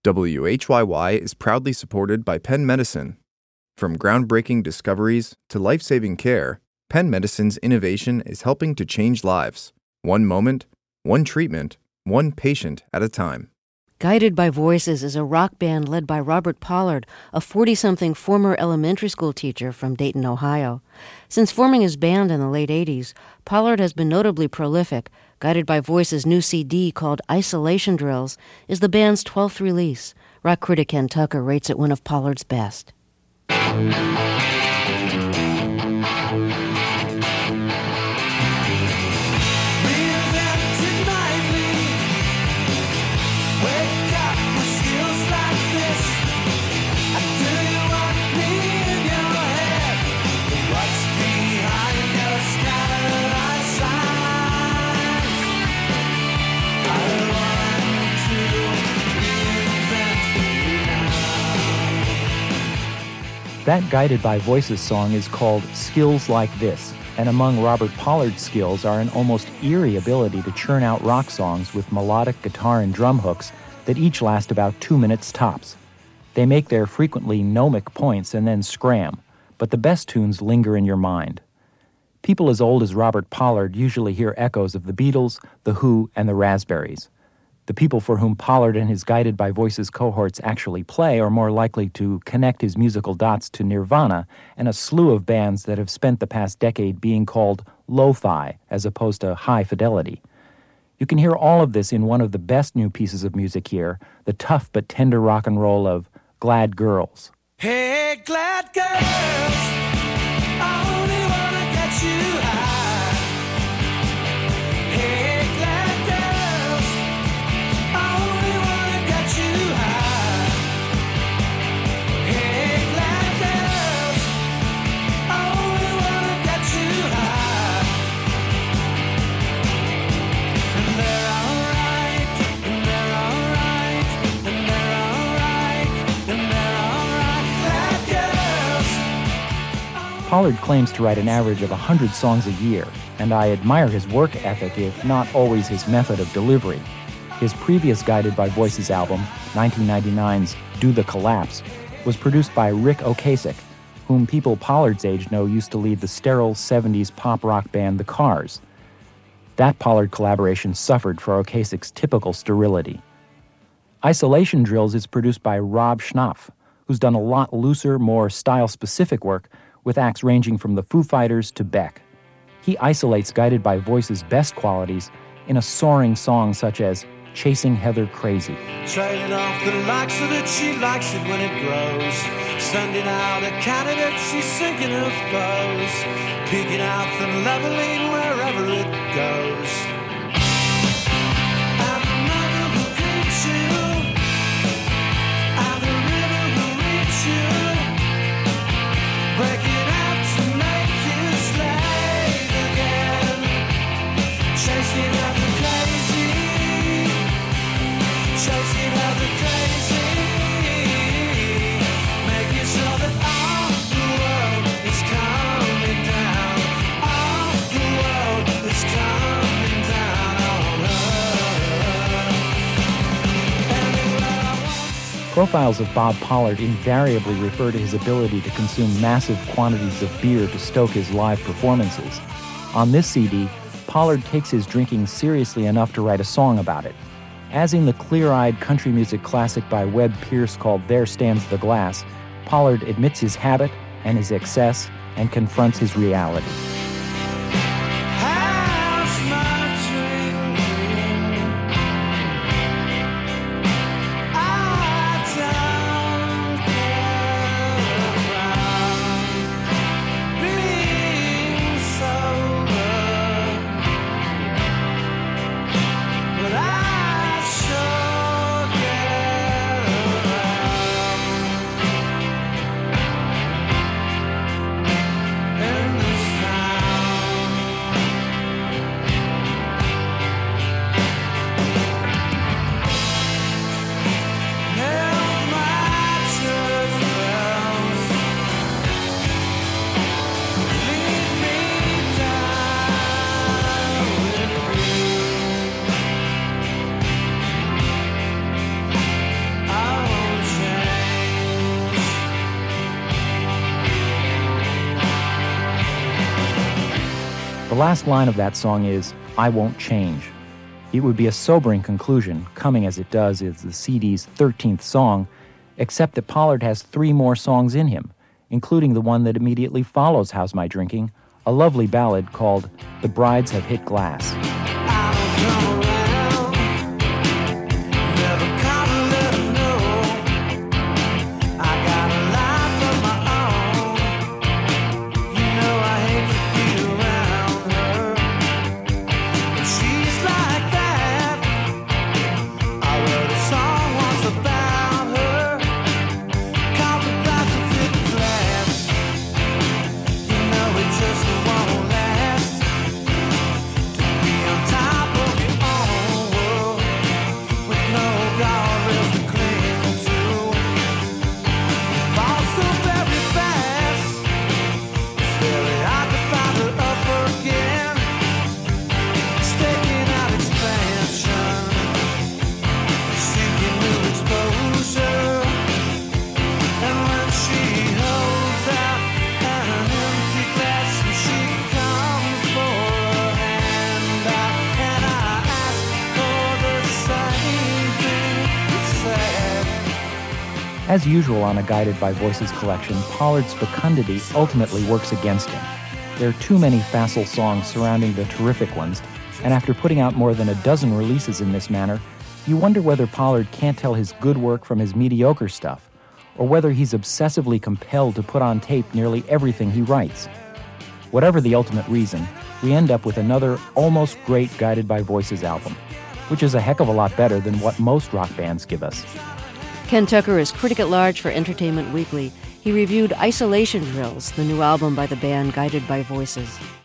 WHYY is proudly supported by Penn Medicine. From groundbreaking discoveries to life-saving care, Penn Medicine's innovation is helping to change lives. One moment, one treatment, one patient at a time. Guided by Voices is a rock band led by Robert Pollard, a 40-something former elementary school teacher from Dayton, Ohio. Since forming his band in the late 80s, Pollard has been notably prolific. Guided by Voices' new CD called Isolation Drills is the band's 12th release. Rock critic Ken Tucker rates it one of Pollard's best. That Guided by Voices song is called Skills Like This, and among Robert Pollard's skills are an almost eerie ability to churn out rock songs with melodic guitar and drum hooks that each last about 2 minutes tops. They make their frequently gnomic points and then scram, but the best tunes linger in your mind. People as old as Robert Pollard usually hear echoes of the Beatles, The Who, and the Raspberries. The people for whom Pollard and his Guided by Voices cohorts actually play are more likely to connect his musical dots to Nirvana and a slew of bands that have spent the past decade being called lo-fi as opposed to high fidelity. You can hear all of this in one of the best new pieces of music here, the tough but tender rock and roll of Glad Girls. Hey, glad girls, I only wanna get you high. Hey, glad girls, I only wanna get you high. Hey, glad girls, I only wanna get you high. And they're alright, and they're alright, and they're alright, and they're alright, glad girls. Pollard claims to write an average of 100 songs a year, and I admire his work ethic, if not always his method of delivery. His previous Guided by Voices album, 1999's Do the Collapse, was produced by Rick Ocasek, whom people Pollard's age know used to lead the sterile 70s pop rock band The Cars. That Pollard collaboration suffered for Ocasek's typical sterility. Isolation Drills is produced by Rob Schnapf, who's done a lot looser, more style-specific work with acts ranging from the Foo Fighters to Beck. He isolates Guided by Voices' best qualities in a soaring song such as Chasing Heather Crazy. Trailing off the likes of it, she likes it when it grows. Sending out a candidate, she's sinking her foes. Peeking out the leveling wherever it goes. And the river will greet you. And the river will reach you. Breaking out to make you slave again. Chasing after crazy. Chasing after crazy. Making sure that all the world is coming down. All the world is coming down on her. Anywhere I want to. Profiles of Bob Pollard invariably refer to his ability to consume massive quantities of beer to stoke his live performances. On this CD, Pollard takes his drinking seriously enough to write a song about it. As in the clear-eyed country music classic by Webb Pierce called There Stands the Glass, Pollard admits his habit and his excess and confronts his reality. How's my dream? I don't care about being sober, but I sure care about. And this time The last line of that song is, "I won't change." It would be a sobering conclusion, coming as it does as the CD's 13th song, except that Pollard has 3 more songs in him, including the one that immediately follows How's My Drinking, a lovely ballad called The Brides Have Hit Glass. As usual on a Guided by Voices collection, Pollard's fecundity ultimately works against him. There are too many facile songs surrounding the terrific ones, and after putting out more than a dozen releases in this manner, you wonder whether Pollard can't tell his good work from his mediocre stuff, or whether he's obsessively compelled to put on tape nearly everything he writes. Whatever the ultimate reason, we end up with another almost great Guided by Voices album, which is a heck of a lot better than what most rock bands give us. Ken Tucker is critic at large for Entertainment Weekly. He reviewed Isolation Drills, the new album by the band Guided by Voices.